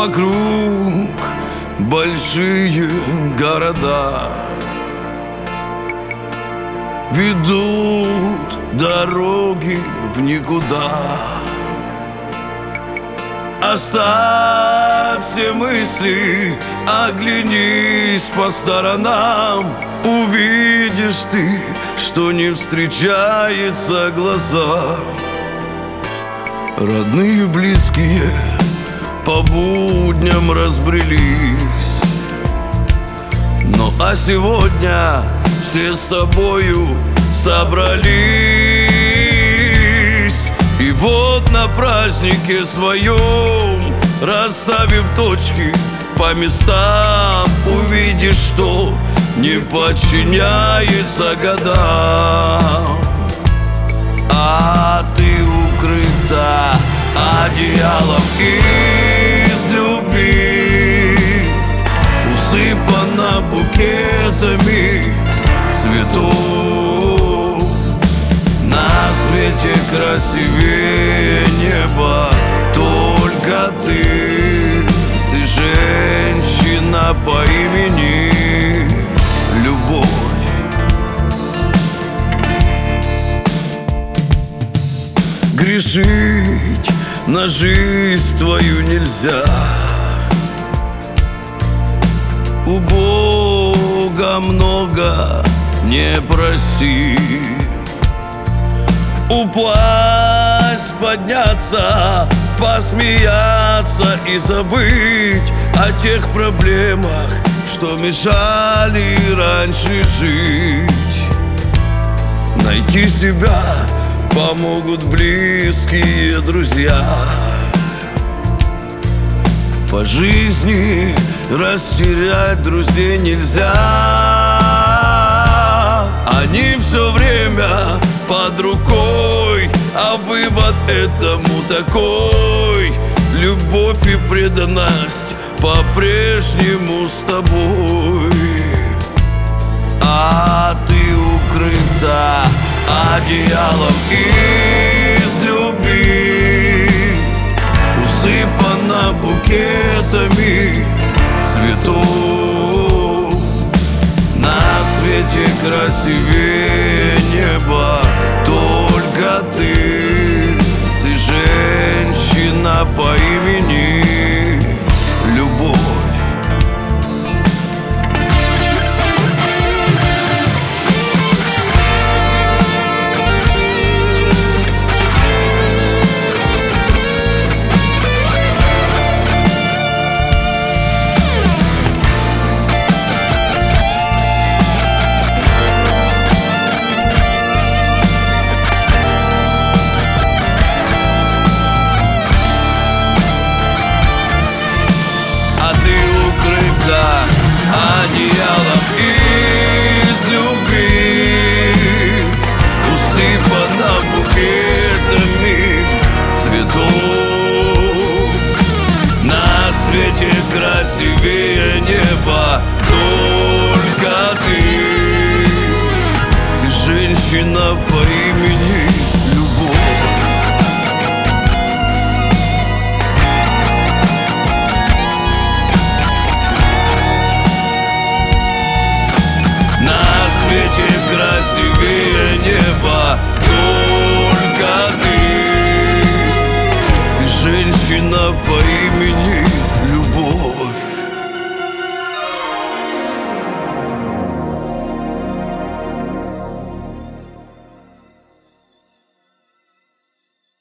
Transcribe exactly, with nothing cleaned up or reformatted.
вокруг большие города ведут дороги в никуда. Оставь все мысли, оглянись по сторонам. Увидишь ты, что не встречается глазам. Родные, близкие по будням разбрелись, ну а сегодня все с тобою собрались. И вот на празднике своем, расставив точки по местам, увидишь, что не подчиняется годам. А ты укрыта одеялом из любви, усыпана букетами цветов. На свете красивее неба только ты. Ты женщина по имени Любовь. Грешить на жизнь твою нельзя. У Бога много не проси. Упасть, подняться, посмеяться и забыть о тех проблемах, что мешали раньше жить. Найти себя помогут близкие друзья. По жизни растерять друзей нельзя. Они все время под рукой, а вывод этому такой: любовь и преданность по-прежнему с тобой. А ты укрыта одеялом из любви, усыпана букетами цветов. На свете красивее неба только ты. Ты женщина по имени Любовь. Одеялом из любви, усыпана букетами цветов. На свете красивее неба только ты. Ты женщина по имени Любовь. Красивее неба только ты. Ты женщина по имени Любовь.